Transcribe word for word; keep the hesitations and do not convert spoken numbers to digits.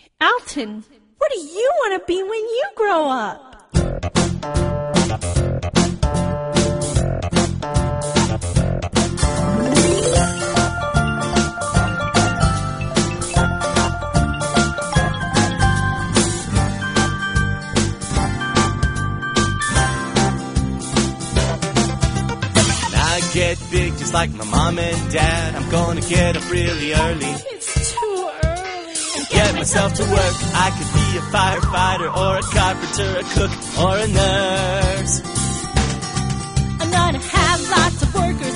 Alton, what do you want to be when you grow up? Get big just like my mom and dad. I'm gonna get up really early. It's too early. And get myself to work. I could be a firefighter or a carpenter, a cook or a nurse. I'm gonna have lots of workers